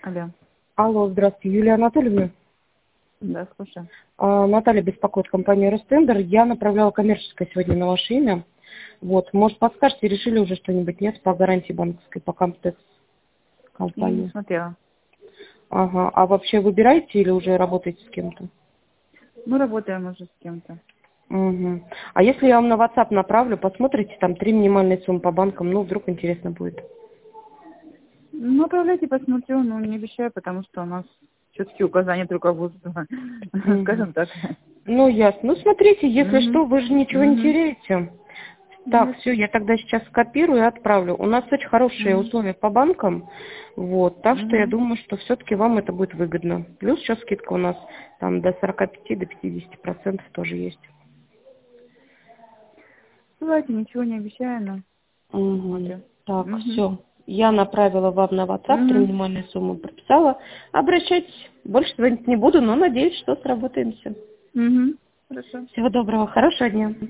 Алло. Алло, здравствуйте, Юлия Анатольевна. Да, слушаю. Наталья беспокоит, компания Ростендер. Я направляла коммерческое сегодня на ваше имя. Вот, может, подскажете, решили уже что-нибудь, нет, по гарантии банковской, по Комтекс Я не компании? смотрела. Ага, а вообще выбираете или уже работаете с кем-то? Мы работаем уже с кем-то. Угу. А если я вам на WhatsApp направлю, посмотрите, там 3 минимальные суммы по банкам, ну, вдруг интересно будет. Ну, отправляйте, посмотрю, но не обещаю, потому что у нас четкие указания от руководства. Угу. Скажем так. Ну, ясно. Ну, смотрите, если Мгм. что, вы же ничего не Мгм. теряете. Так, Нет. все, я тогда сейчас скопирую и отправлю. У нас очень хорошие Мгм. условия по банкам, вот, так что я Мгм. думаю, что все-таки вам это будет выгодно. Плюс сейчас скидка у нас там до 45, до 50% тоже есть. Давайте, ничего не обещаю, но Угу. посмотрю. Так, Мгм. все. Я направила вам на WhatsApp, 3 Мгм. минимальные суммы прописала. Обращайтесь. Больше звонить не буду, но надеюсь, что сработаемся. Мгм. Хорошо. Всего доброго, хорошего дня.